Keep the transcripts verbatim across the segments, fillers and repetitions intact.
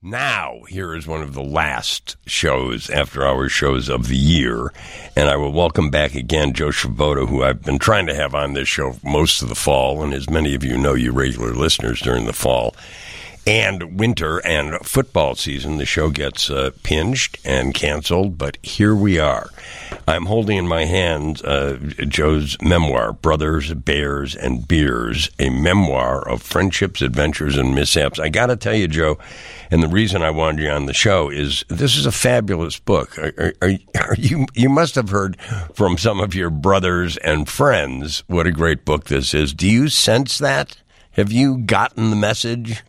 Now, here is one of the last shows, after-hours shows of the year, and I will welcome back again Joe Svoboda, who I've been trying to have on this show most of the fall, and as many of you know, you regular listeners, during the fall and winter and football season, the show gets uh, pinged and canceled, but here we are. I'm holding in my hands uh, Joe's memoir, Brothers, Bears, and Beers, a memoir of friendships, adventures, and mishaps. I got to tell you, Joe, and the reason I wanted you on the show is this is a fabulous book. Are, are, are you, you must have heard from some of your brothers and friends what a great book this is. Do you sense that? Have you gotten the message?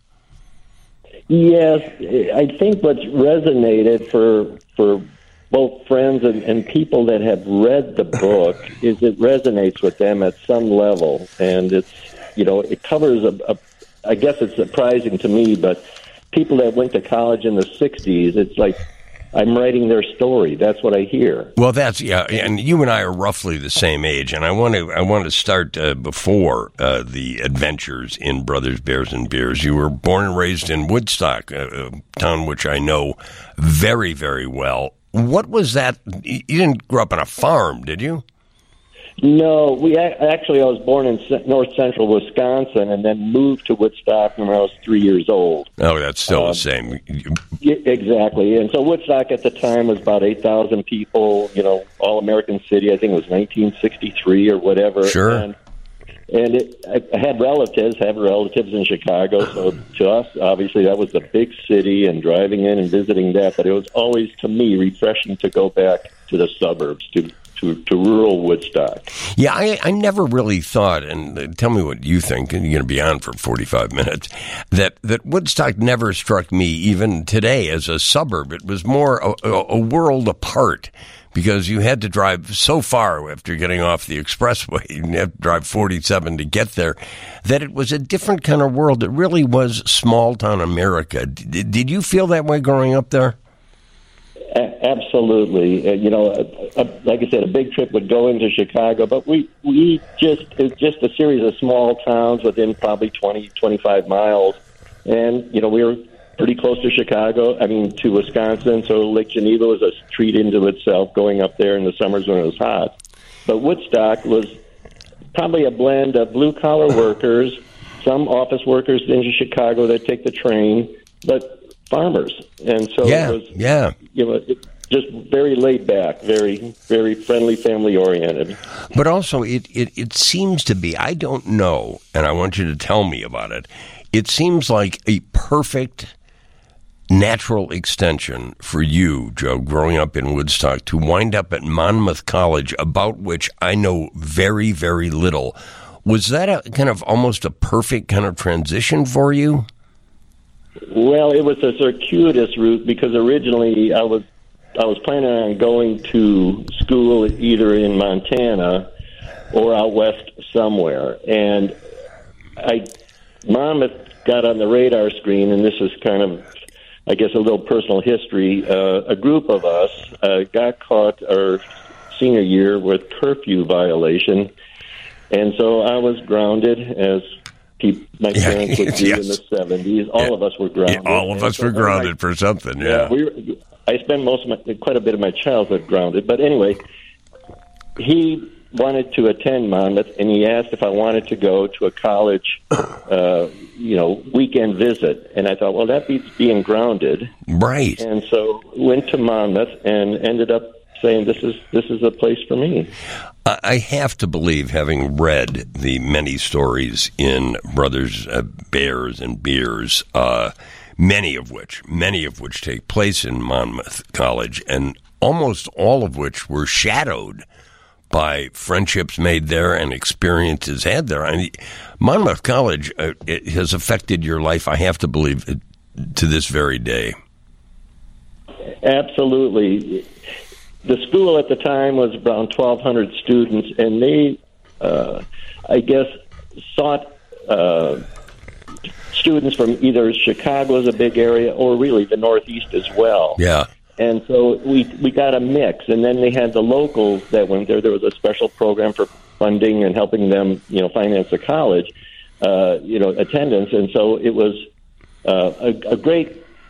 Yes, I think what's resonated for for both friends and, and people that have read the book is it resonates with them at some level, and it's, you know, it covers a, a I guess it's surprising to me, but people that went to college in the sixties, it's like I'm writing their story. That's what I hear. Well, that's, yeah, and you and I are roughly the same age, and I want to I want to start uh, before uh, the adventures in Brothers, Bears, and Beers. You were born and raised in Woodstock, a, a town which I know very, very well. What was that? You didn't grow up on a farm, did you? No, we actually, I was born in north central Wisconsin and then moved to Woodstock when I was three years old. Oh, that's still um, the same. Yeah, exactly. And so Woodstock at the time was about eight thousand people, you know, all-American city. I think it was nineteen sixty-three or whatever. Sure. And, and it, I had relatives, have relatives in Chicago, so to us, obviously, that was the big city, and driving in and visiting that, but it was always, to me, refreshing to go back to the suburbs, to To, to rural Woodstock. Yeah, I, I never really thought, and uh, tell me what you think, and you're going to be on for forty-five minutes, that, that Woodstock never struck me, even today, as a suburb. It was more a, a, a world apart, because you had to drive so far after getting off the expressway, you had to drive forty-seven to get there, that it was a different kind of world. It really was small-town America. Did, did you feel that way growing up there? Absolutely. Uh, you know, uh, uh, like I said, a big trip would go into Chicago, but we, we just, it was just a series of small towns within probably twenty, twenty-five miles. And, you know, we were pretty close to Chicago, I mean, to Wisconsin, so Lake Geneva was a treat into itself going up there in the summers when it was hot. But Woodstock was probably a blend of blue-collar workers, some office workers into Chicago that take the train, but farmers. And so yeah, it was, yeah. you know, it, just very laid back, very, very friendly, family oriented. But also, it, it, it seems to be, I don't know, and I want you to tell me about it, it seems like a perfect natural extension for you, Joe, growing up in Woodstock, to wind up at Monmouth College, about which I know very, very little. Was that a kind of almost a perfect kind of transition for you? Well, it was a circuitous route because originally I was I was planning on going to school either in Montana or out west somewhere, and I Monmouth got on the radar screen, and this is kind of, I guess, a little personal history. Uh, a group of us uh, got caught our senior year with curfew violation, and so I was grounded as. My parents would do yes. in the seventies. All yeah. of us were grounded. Yeah, all of us so were grounded I, for something, yeah. yeah we were, I spent most of my, quite a bit of my childhood grounded. But anyway, he wanted to attend Monmouth, and he asked if I wanted to go to a college, uh, you know, weekend visit. And I thought, well, that beats being grounded. Right. And so went to Monmouth and ended up saying, this is this is a place for me. I have to believe, having read the many stories in Brothers, uh, Bears, and Beers, uh, many of which, many of which take place in Monmouth College, and almost all of which were shadowed by friendships made there and experiences had there. I mean, Monmouth College uh, it has affected your life, I have to believe, to this very day. Absolutely. The school at the time was around twelve hundred students, and they, uh, I guess, sought uh, students from either Chicago as a big area or really the Northeast as well. Yeah. And so we we got a mix, and then they had the locals that went there. There was a special program for funding and helping them, you know, finance the college, uh, you know, attendance, and so it was uh, a, a great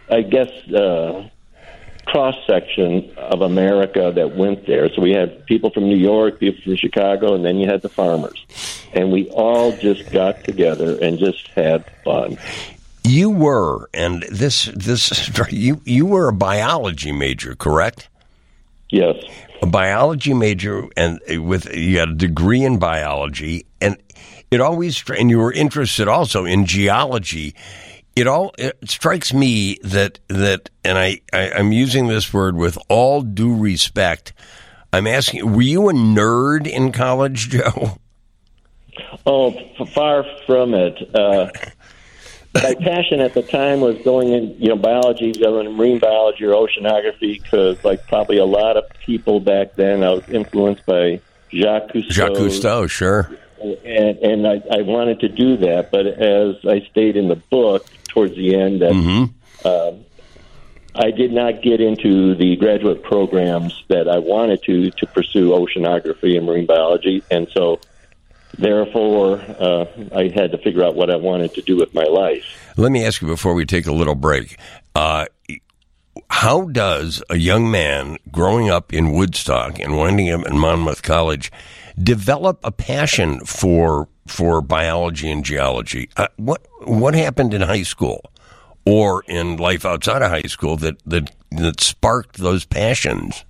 I guess, uh, cross-section of America that went there. So we had people from New York, people from Chicago, and then you had the farmers. And we all just got together and just had fun. You were, and this, this, you, you were a biology major, correct? Yes. A biology major, and with, you had a degree in biology, and it always, and you were interested also in geology. It all, it strikes me that, that, and I, I, I'm using this word with all due respect. I'm asking, were you a nerd in college, Joe? Oh, f- far from it. Uh, My passion at the time was going in, you know, biology, whether marine biology or oceanography, because, like, probably a lot of people back then, I was influenced by Jacques Cousteau. Jacques Cousteau, sure. And, and I, I wanted to do that, but as I stated in the book towards the end, that mm-hmm. uh, I did not get into the graduate programs that I wanted to to pursue oceanography and marine biology, and so therefore, uh, I had to figure out what I wanted to do with my life. Let me ask you before we take a little break. Uh, how does a young man growing up in Woodstock and winding up in Monmouth College develop a passion for for biology and geology? Uh, what what happened in high school or in life outside of high school that, that, that sparked those passions?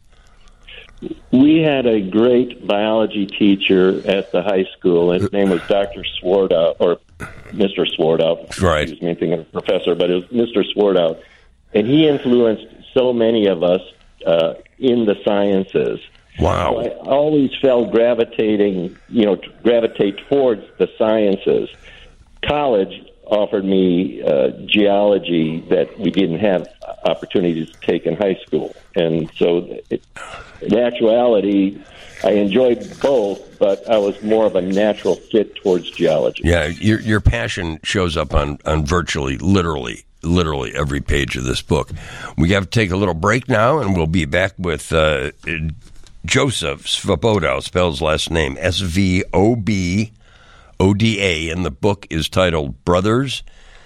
We had a great biology teacher at the high school. His name was Doctor Swartout, or Mister Swartout. Right. Excuse me, I'm thinking of professor, but it was Mister Swartout. And he influenced so many of us uh, in the sciences. Wow. So I always felt gravitating, you know, gravitate towards the sciences. College offered me uh, geology that we didn't have opportunities to take in high school. And so it, in actuality, I enjoyed both, but I was more of a natural fit towards geology. Yeah, your your passion shows up on, on virtually, literally, literally every page of this book. We have to take a little break now, and we'll be back with uh, Joseph Svoboda, spells last name S V O B O D A, and the book is titled Brothers,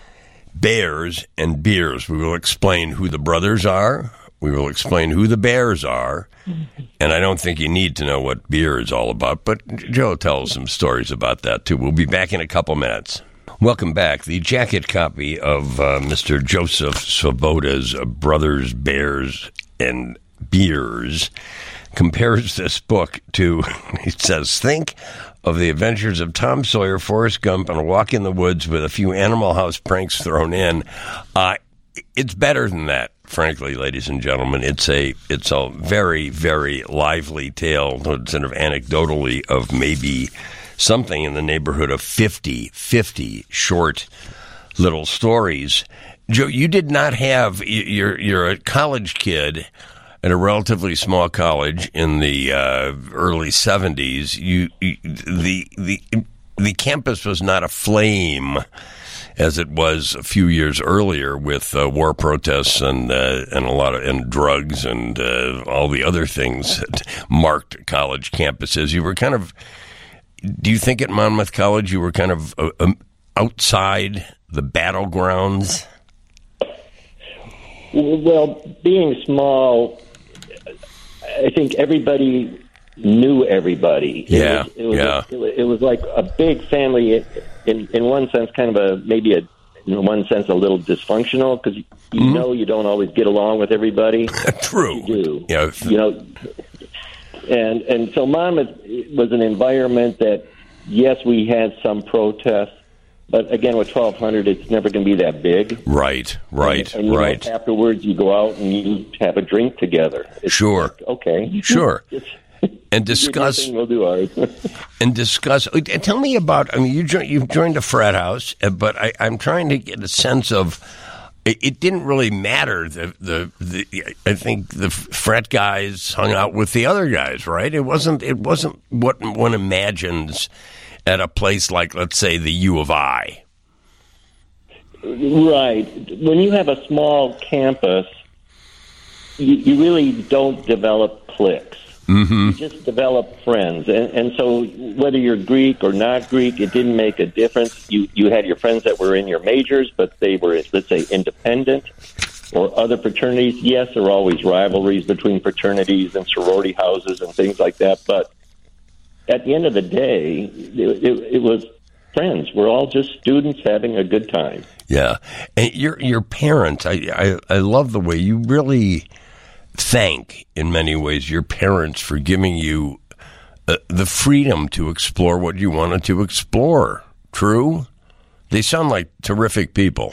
Bears, and Beers. We will explain who the brothers are. We will explain who the bears are. And I don't think you need to know what beer is all about, but Joe tells some stories about that, too. We'll be back in a couple minutes. Welcome back. The jacket copy of uh, Mister Joseph Svoboda's Brothers, Bears, and Beers compares this book to, he says, think of the adventures of Tom Sawyer, Forrest Gump, and a walk in the woods with a few Animal House pranks thrown in. Uh, it's better than that, frankly, ladies and gentlemen. It's a it's a very, very lively tale, sort of anecdotally, of maybe something in the neighborhood of fifty, fifty short little stories. Joe, you did not have, you're, you're a college kid at a relatively small college in the uh, early seventies. You, you the the the campus was not aflame as it was a few years earlier with uh, war protests and uh, and a lot of and drugs and uh, all the other things that marked college campuses. You were kind of. Do you think at Monmouth College you were kind of uh, um, outside the battlegrounds? Well, being small, I think everybody knew everybody. Yeah, it was, it was, yeah. It was, it was like a big family. In in one sense, kind of a maybe a in one sense a little dysfunctional because you mm-hmm. know you don't always get along with everybody. True. You do. Yeah. You know, and and so Monmouth was an environment that yes, we had some protests. But again, with twelve hundred, it's never going to be that big. Right, right, and, and, you right. know, afterwards, you go out and you have a drink together. It's sure. Like, okay. Sure. And discuss. We'll do ours. and discuss. Tell me about. I mean, you joined. You've joined a frat house, but I, I'm trying to get a sense of. It, it didn't really matter. The, the the I think the frat guys hung out with the other guys, right? It wasn't. It wasn't what one imagines at a place like, let's say, the U of I. Right. When you have a small campus, you, you really don't develop cliques. Mm-hmm. You just develop friends. And, and so whether you're Greek or not Greek, it didn't make a difference. You, you had your friends that were in your majors, but they were, let's say, independent. or other fraternities. Yes, there are always rivalries between fraternities and sorority houses and things like that, but at the end of the day, it, it, it was friends. We're all just students having a good time. Yeah. And your your parents, I, I, I love the way you really thank, in many ways, your parents for giving you uh, the freedom to explore what you wanted to explore. True? They sound like terrific people.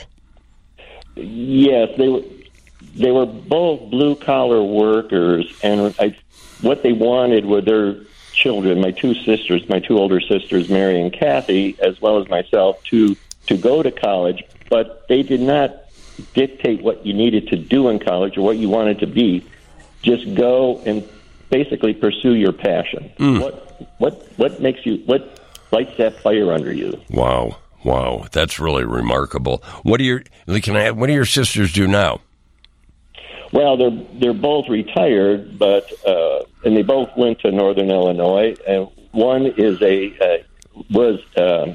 Yes, they were, they were both blue-collar workers, and I, what they wanted were their children, my two sisters, my two older sisters, Mary and Kathy, as well as myself, to, to go to college, but they did not dictate what you needed to do in college or what you wanted to be. Just go and basically pursue your passion. Mm. What what what makes you, what lights that fire under you? Wow. Wow. That's really remarkable. What do your, can I, what do your sisters do now? Well, they're they're both retired, but uh, and they both went to Northern Illinois. And one is a uh, was uh,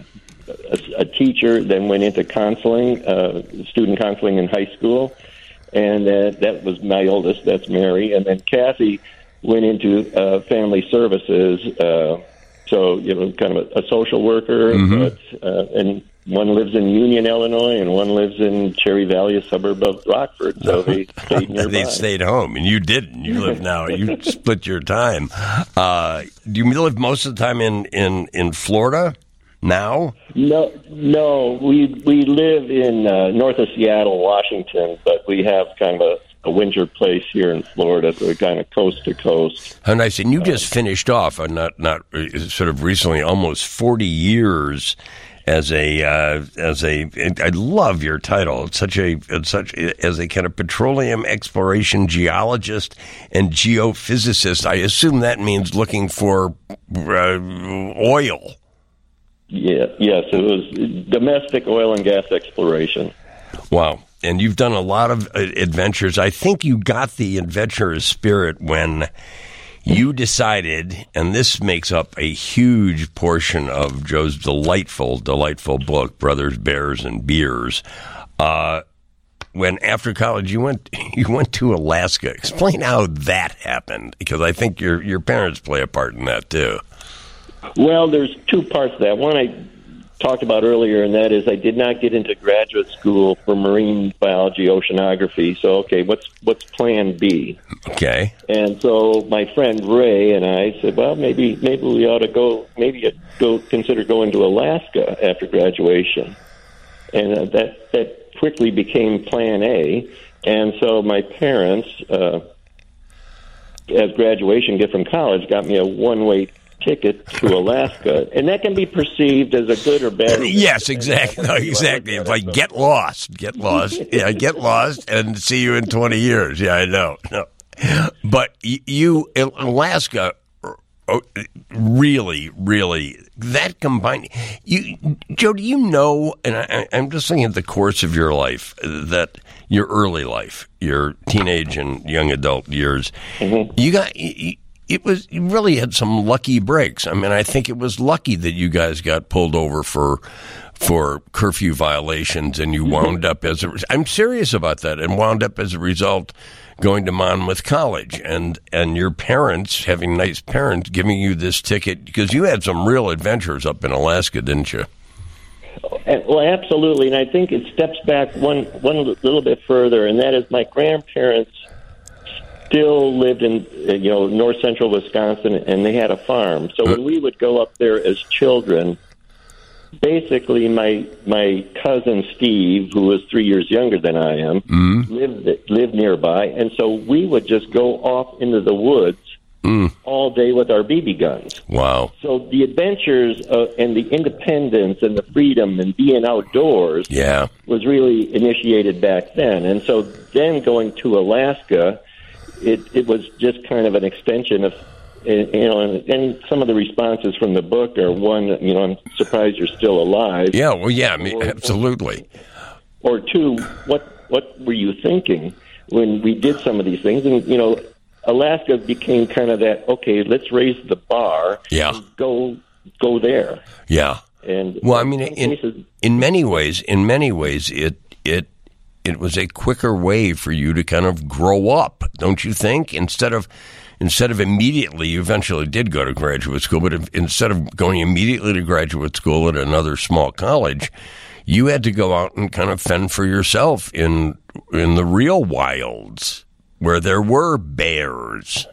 a, a teacher, then went into counseling, uh, student counseling in high school, and uh, that was my oldest. That's Mary, and then Kathy went into uh, family services. Uh, so you know, kind of a, a social worker, mm-hmm. but uh, and. One lives in Union, Illinois, and one lives in Cherry Valley, a suburb of Rockford. So they stayed nearby. They stayed home, and you didn't. You live now. You split your time. Uh, do you live most of the time in, in, in Florida now? No, no. We we live in uh, north of Seattle, Washington, but we have kind of a, a winter place here in Florida, so we're kind of coast to coast. How nice! And you just finished off, uh, not not uh, sort of recently, almost forty years. As a uh, as a, I love your title. It's such a it's such as a kind of petroleum exploration geologist and geophysicist. I assume that means looking for uh, oil. Yeah, yes, it was domestic oil and gas exploration. Wow, and you've done a lot of adventures. I think you got the adventurous spirit when you decided, and this makes up a huge portion of Joe's delightful, delightful book, Brothers, Bears, and Beers. Uh, when after college you went, you went to Alaska. Explain how that happened, because I think your your parents play a part in that too. Well, there's two parts to that. One I talked about earlier, and that is I did not get into graduate school for marine biology, oceanography. So, okay, what's what's plan B? Okay. And so my friend Ray and I said, well, maybe maybe we ought to go, maybe go consider going to Alaska after graduation. And uh, that that quickly became plan A. And so my parents, uh, as graduation gift from college, got me a one-way ticket to Alaska, and that can be perceived as a good or bad. Yes, exactly. No, exactly. It's like get lost, get lost. Yeah, get lost, and see you in twenty years. Yeah, I know. No, but you, Alaska, really, really, that combined. You, Joe, do you know? And I, I'm just thinking of the course of your life, that your early life, your teenage and young adult years, mm-hmm. you got. You, It was, you really had some lucky breaks. I mean, I think it was lucky that you guys got pulled over for for curfew violations, and you wound up as a, I'm serious about that, and wound up as a result going to Monmouth College, and and your parents, having nice parents, giving you this ticket, because you had some real adventures up in Alaska, didn't you? Well, absolutely, and I think it steps back one one little bit further, and that is my grandparents still lived in, you know, north central Wisconsin, and they had a farm. So when we would go up there as children, basically my my cousin Steve, who was three years younger than I am, mm-hmm. lived lived nearby, and so we would just go off into the woods mm. all day with our B B guns. Wow! So the adventures uh, and the independence and the freedom and being outdoors, yeah. was really initiated back then. And so then going to Alaska, It it was just kind of an extension of, you know, and, and some of the responses from the book are, one, you know, I'm surprised you're still alive. Yeah, well, yeah, I mean, absolutely. Or two, what what were you thinking when we did some of these things? And, you know, Alaska became kind of that, okay, let's raise the bar. Yeah. And go go there. Yeah. And well, I mean, in, in many ways, in many ways, it it it was a quicker way for you to kind of grow up, don't you think? Instead of instead of immediately, you eventually did go to graduate school, but if, instead of going immediately to graduate school at another small college, you had to go out and kind of fend for yourself in in the real wilds where there were bears.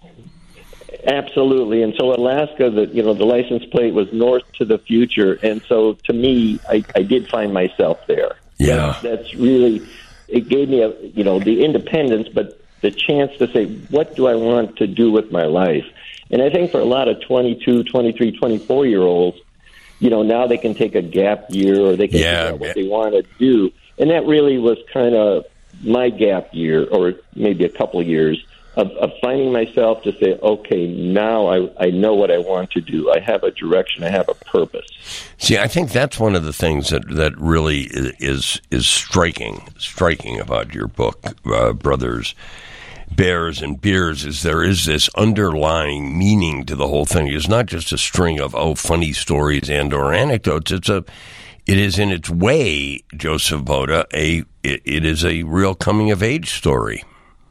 Absolutely. And so Alaska, the you know the license plate was North to the Future, and so to me, I, I did find myself there. Yeah, that's, that's really it gave me a you know the independence, but the chance to say, what do I want to do with my life? And I think for a lot of twenty-two, twenty-three, twenty-four year olds, you know, now they can take a gap year or they can yeah, figure out what they want to do, and that really was kind of my gap year, or maybe a couple of years. Of, of finding myself to say, okay, now I, I know what I want to do. I have a direction. I have a purpose. See, I think that's one of the things that, that really is is striking, striking about your book, uh, Brothers, Bears, and Beers, is there is this underlying meaning to the whole thing. It's not just a string of, oh, funny stories and or anecdotes. It's a, it is in its way, Joseph Boda, a it, it is a real coming-of-age story.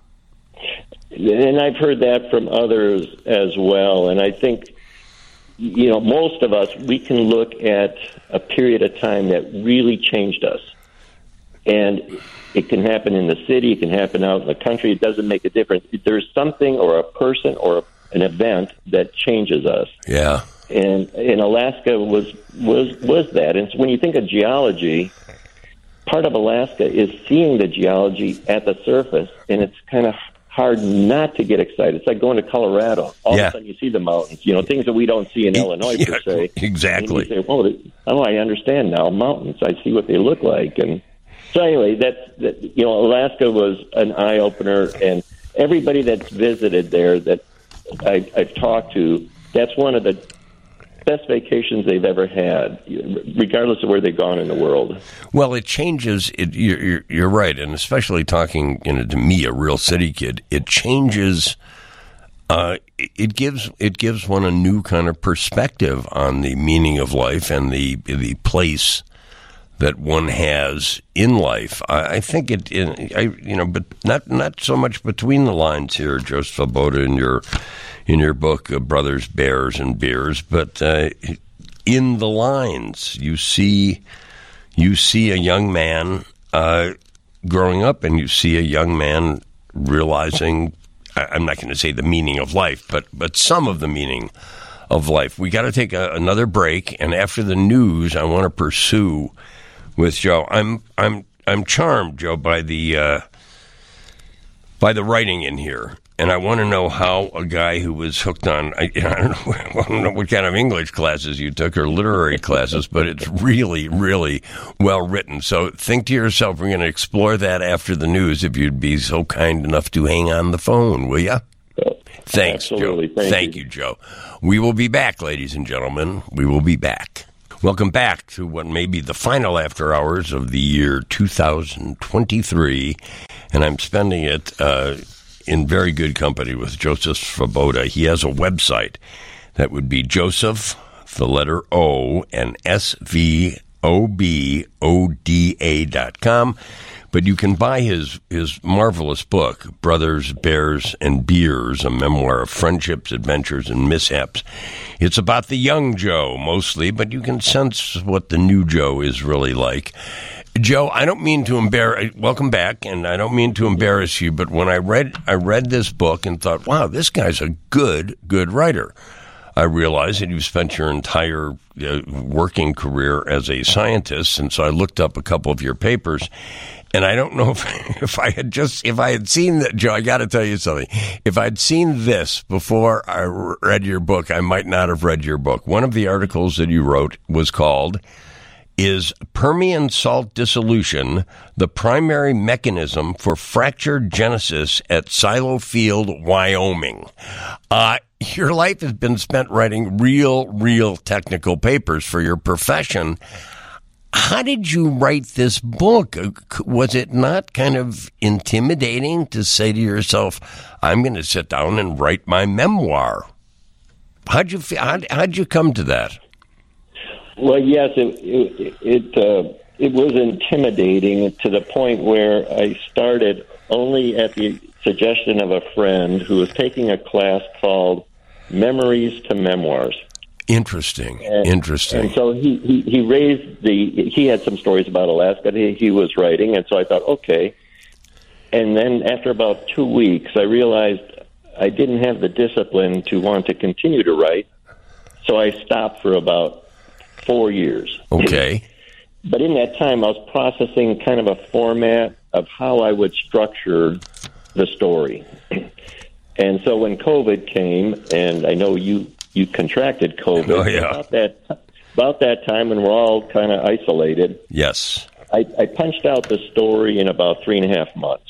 And I've heard that from others as well. And I think, you know, most of us, we can look at a period of time that really changed us. And it can happen in the city, it can happen out in the country. It doesn't make a difference. There's something or a person or an event that changes us. Yeah. And and Alaska was was was that. And so when you think of geology, part of Alaska is seeing the geology at the surface, and it's kind of hard not to get excited. It's like going to Colorado. All yeah. of a sudden you see the mountains, you know, things that we don't see in Illinois, yeah, per se. Exactly. And you say, well, oh, I understand now. Mountains, I see what they look like. And so anyway, that's, that, you know, Alaska was an eye-opener, and everybody that's visited there that I, I've talked to, that's one of the best vacations they've ever had, regardless of where they've gone in the world. Well, it changes. It, you're, you're right, and especially talking, you know, to me, a real city kid, it changes. Uh, it gives it gives one a new kind of perspective on the meaning of life and the the place that one has in life. I, I think it, it, I you know, but not not so much between the lines here, Joseph Boda, in your. in your book, uh, Brothers, Bears, and Beers, but uh, in the lines, you see you see a young man uh, growing up, and you see a young man realizing, I'm not going to say the meaning of life, but, but some of the meaning of life. We got to take a, another break, and after the news, I want to pursue with Joe. I'm I'm I'm charmed, Joe, by the uh, by the writing in here. And I want to know how a guy who was hooked on, I, I, don't know, I don't know what kind of English classes you took or literary classes, but it's really, really well written. So think to yourself, we're going to explore that after the news, if you'd be so kind enough to hang on the phone, will you? Thanks, Absolutely. Joe. Thank, Thank you. you, Joe. We will be back, ladies and gentlemen. We will be back. Welcome back to what may be the final after hours of the year two thousand twenty-three, and I'm spending it uh, in very good company with Joseph Svoboda. He has a website that would be Joseph, the letter O, and S V O B O D A dot com. But you can buy his, his marvelous book, Brothers, Bears, and Beers, a memoir of friendships, adventures, and mishaps. It's about the young Joe, mostly, but you can sense what the new Joe is really like. Joe, I don't mean to embarrass, welcome back, and I don't mean to embarrass you, but when I read I read this book and thought, wow, this guy's a good, good writer, I realized that you've spent your entire uh, working career as a scientist, and so I looked up a couple of your papers. And I don't know if, if I had just, if I had seen that, Joe, I got to tell you something. If I'd seen this before I read your book, I might not have read your book. One of the articles that you wrote was called, Is Permian Salt Dissolution the Primary Mechanism for Fractured Genesis at Silo Field, Wyoming? Uh, your life has been spent writing real, real technical papers for your profession. How did you write this book? Was it not kind of intimidating to say to yourself, I'm going to sit down and write my memoir? How'd you feel, how'd, how'd you come to that? Well, yes, it it it, uh, it was intimidating to the point where I started only at the suggestion of a friend who was taking a class called Memories to Memoirs. Interesting. And, Interesting. And so he, he, he raised the, he had some stories about Alaska that he, he was writing, and so I thought, okay. And then after about two weeks, I realized I didn't have the discipline to want to continue to write, so I stopped for about four years. Okay. But in that time, I was processing kind of a format of how I would structure the story. And so when COVID came, and I know you, you contracted COVID, oh, yeah. about that about that time when we're all kind of isolated, yes, I, I punched out the story in about three and a half months.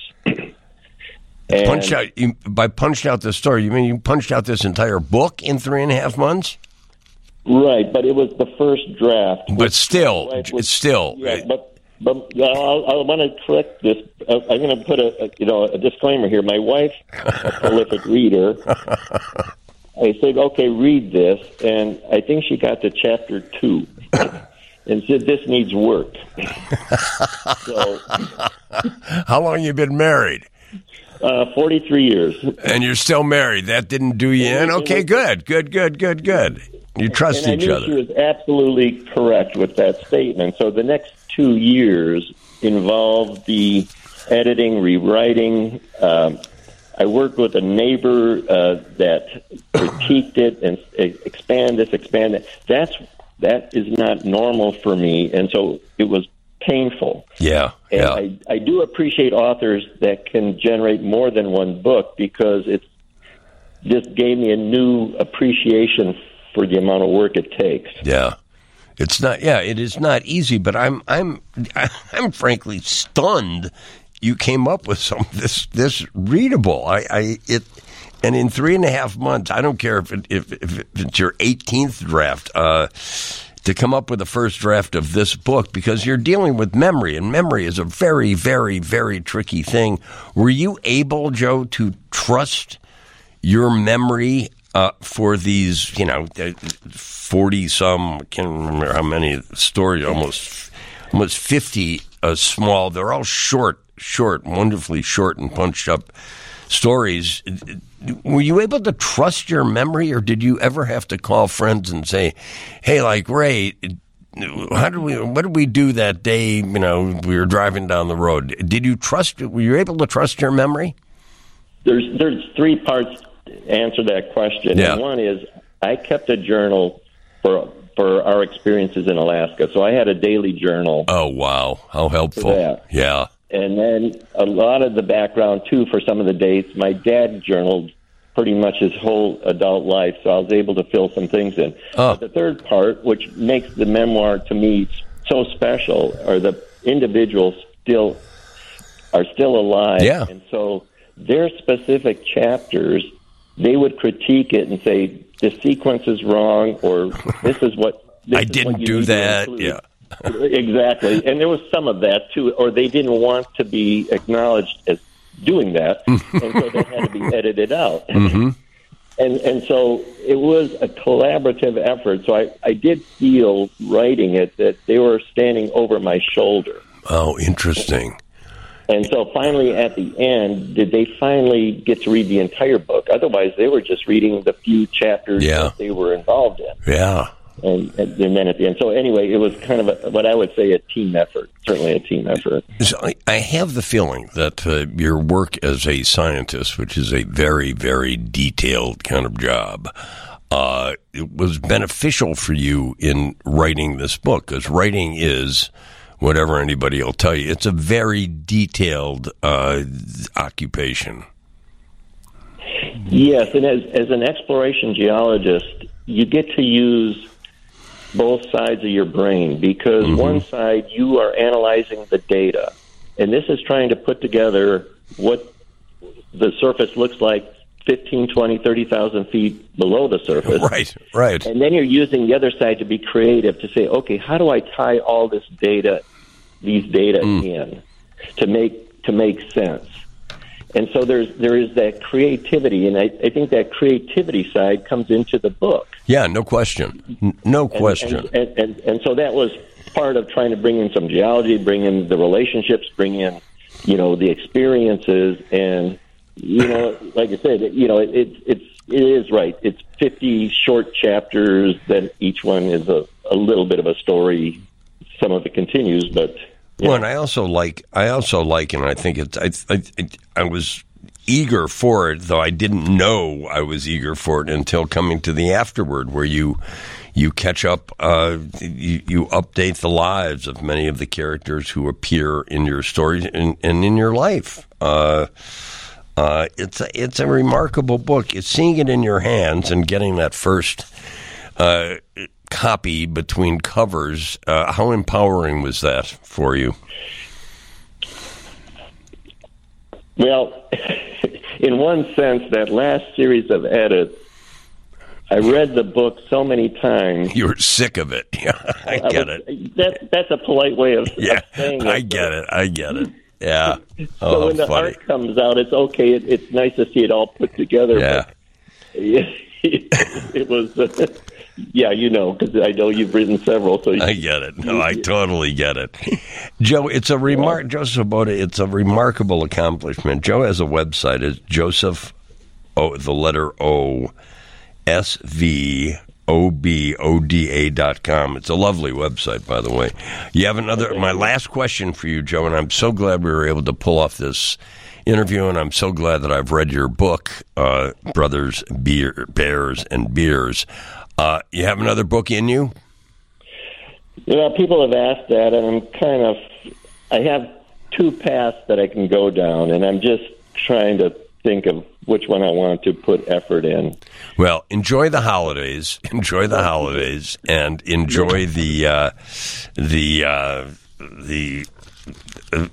And punched out you, by punched out the story. You mean you punched out this entire book in three and a half months? Right, but it was the first draft. But still, was, it's still. Yeah, but but I'll, I want to correct this. I'm going to put a, a you know a disclaimer here. My wife, a prolific reader, I said, "Okay, read this," and I think she got to chapter two and said, "This needs work." So, how long you been married? Uh, forty-three years. And you're still married. That didn't do you in? Okay, good, good, good, good, good. You trust and each I knew other. She was absolutely correct with that statement. So the next two years involved the editing, rewriting. Um, I worked with a neighbor uh, that critiqued it and uh, expand this, expand that. That's that is not normal for me, and so it was painful. Yeah, and yeah. I, I do appreciate authors that can generate more than one book because it just gave me a new appreciation for the amount of work it takes. Yeah. It's not yeah, it is not easy, but I'm I'm I'm frankly stunned you came up with some this this readable. I, I it and in three and a half months, I don't care if it, if, if it's your eighteenth draft, uh, to come up with the first draft of this book, because you're dealing with memory, and memory is a very, very, very tricky thing. Were you able, Joe, to trust your memory uh, for these, you know, forty-some, I can't remember how many stories, almost almost fifty uh, small, they're all short, short, wonderfully short and punched up stories. Were you able to trust your memory, or did you ever have to call friends and say, hey, like, Ray, how did we, what did we do that day, you know, we were driving down the road? Did you trust, were you able to trust your memory? There's, there's three parts to answer that question. Yeah. And one is I kept a journal for for our experiences in Alaska. So I had a daily journal. Oh, wow. How helpful. that. Yeah. And then a lot of the background, too, for some of the dates. My dad journaled pretty much his whole adult life, so I was able to fill some things in. Oh. But the third part, which makes the memoir to me so special, are the individuals still are still alive. Yeah. And so their specific chapters, they would critique it and say, the sequence is wrong, or this is what this I is didn't what you do need to that. include. Yeah. Exactly. And there was some of that, too, or they didn't want to be acknowledged as doing that, and so they had to be edited out. Mm-hmm. And and so it was a collaborative effort. So I, I did feel, writing it, that they were standing over my shoulder. Oh, interesting. And so finally, at the end, did they finally get to read the entire book? Otherwise, they were just reading the few chapters Yeah. that they were involved in. Yeah. And, and then at the end. So anyway, it was kind of a, what I would say a team effort, certainly a team effort. So I, I have the feeling that uh, your work as a scientist, which is a very, very detailed kind of job, uh, it was beneficial for you in writing this book, because writing is, whatever anybody will tell you, it's a very detailed uh, occupation. Yes, and as, as an exploration geologist, you get to use both sides of your brain, because Mm-hmm. one side, you are analyzing the data, and this is trying to put together what the surface looks like fifteen, twenty, thirty thousand feet below the surface. Right, right. And then you're using the other side to be creative, to say, okay, how do I tie all this data, these data Mm. in to make to make sense? And so there's there is that creativity, and I, I think that creativity side comes into the book. Yeah, no question. N- No question. And, and, and, and so that was part of trying to bring in some geology, bring in the relationships, bring in, you know, the experiences, and you know, like I said, you know, it, it it's it is right. It's fifty short chapters that each one is a, a little bit of a story. Some of it continues, but yeah. Well, and I also like I also like, and I think it's I I, I was eager for it, though I didn't know I was eager for it until coming to the afterword, where you you catch up, uh, you, you update the lives of many of the characters who appear in your stories and, and in your life. Uh, uh, it's a, it's a remarkable book. It's seeing it in your hands and getting that first uh, copy between covers. Uh, how empowering was that for you? Well, in one sense, that last series of edits, I read the book so many times. You were sick of it. Yeah, I get I was, it. That, that's a polite way of, yeah, of saying it. I get it. I get it. Yeah. So oh, when the funny. art comes out, it's okay. It, it's nice to see it all put together. Yeah. But it, it was, uh, yeah, you know, because I know you've written several. So you, I get it. No, I totally get it. Joe, it's a remar- Joseph Svoboda, it's a remarkable accomplishment. Joe has a website. It's Joseph, oh, the letter O, S V O B O D A dot com. It's a lovely website, by the way. You have another, okay. My last question for you, Joe, and I'm so glad we were able to pull off this interview, and I'm so glad that I've read your book, uh, Brothers, Beer, Bears, and Beers. Uh, you have another book in you? You know, people have asked that, and I'm kind of, I have two paths that I can go down, and I'm just trying to think of which one I want to put effort in. Well, enjoy the holidays, enjoy the holidays, and enjoy the uh, the uh, the uh,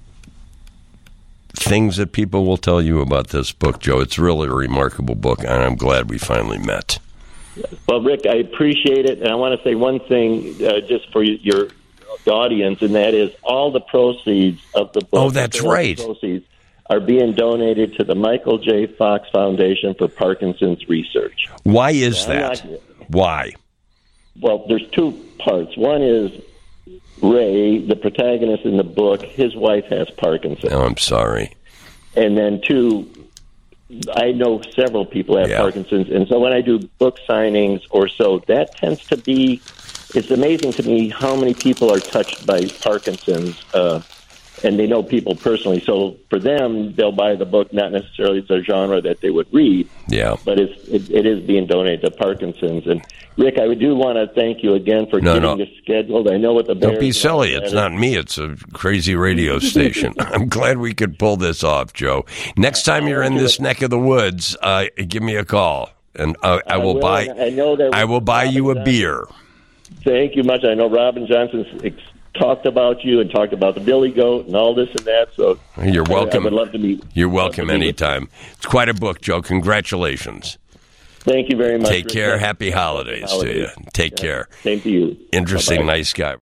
things that people will tell you about this book, Joe. It's really a remarkable book, and I'm glad we finally met. Well, Rick, I appreciate it, and I want to say one thing uh, just for your audience, and that is all the proceeds of the book. Oh, that's right. Proceeds are being donated to the Michael J. Fox Foundation for Parkinson's Research. Why is that? Not, Why? Well, there's two parts. One is Ray, the protagonist in the book, his wife has Parkinson's. Oh, I'm sorry. And then two, I know several people have yeah. Parkinson's, and so when I do book signings or so, that tends to be, it's amazing to me how many people are touched by Parkinson's, uh, and they know people personally. So for them, they'll buy the book, not necessarily the genre that they would read, yeah. but it's, it, it is being donated to Parkinson's. And Rick, I do want to thank you again for no, getting no. this scheduled. I know what the Bears Don't be silly. It's not me. It's a crazy radio station. I'm glad we could pull this off, Joe. Next time you're in this neck of the woods, uh, give me a call, and uh, I, I will buy. I know that I will buy you a beer. Thank you much. I know Robin Johnson's ex- talked about you and talked about the Billy Goat and all this and that. So you're welcome. I, I would love to meet. You're welcome anytime. It's quite a book, Joe. Congratulations. Thank you very much. Take care. Happy holidays, holidays to you. Take yeah. care. Same to you. Interesting, Bye-bye. Nice guy.